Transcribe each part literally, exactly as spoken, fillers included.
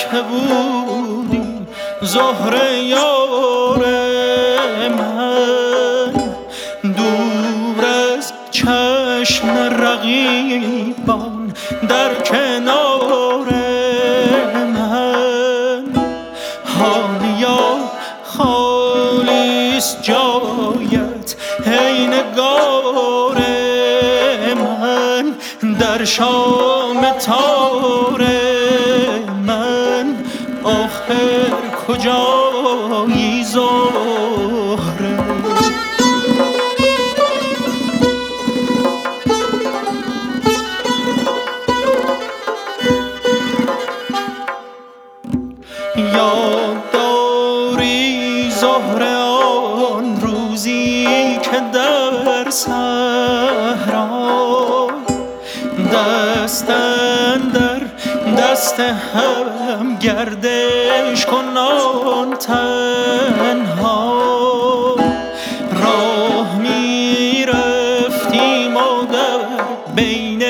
که بودی زهره یار من، دور از چشم رقیبان در کنار من. حالیا خالیست جایت ای نگار من، در شام تار من آخر کجایی زهره؟ یاد داری زهره آن روزی که در صحرا دست اندر دست هم گردش کنان تنها راه می رفتیم و در بین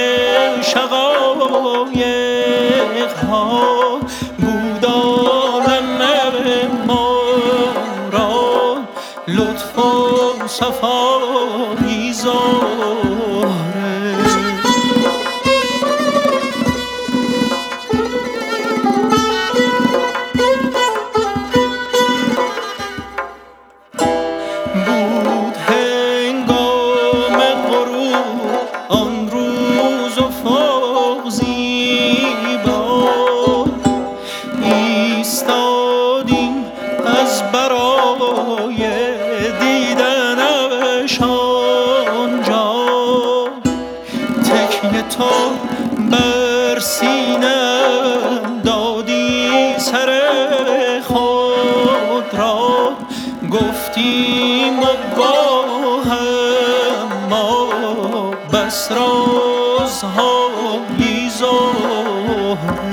شقایق ها بود عالم ما را لطف و صفایی زهره. بود هنگام غروب آن روز افق زیبا، ایستادیم از برای دیدنش آنجا، تکیه تو بر سینه‌ام دادی سر خود را، گفتیم و با هم ما بس رازهایی زهره.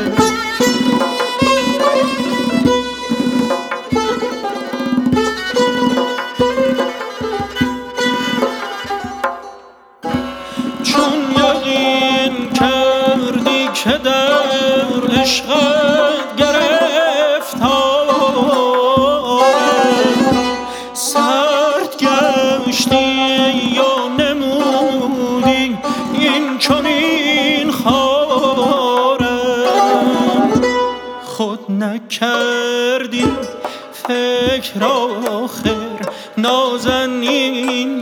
چون یقین کردی که در عشقت گرفتارم، سرد گشتی یا نمودی این چنین خارم، خود نکردی فکر آخر نازنین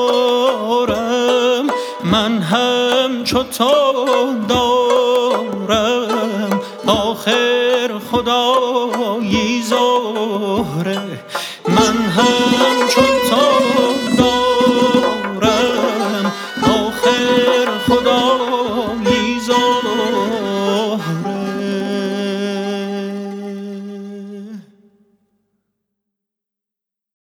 یارم، من هم چو تو دارم آخر خدایی زهره.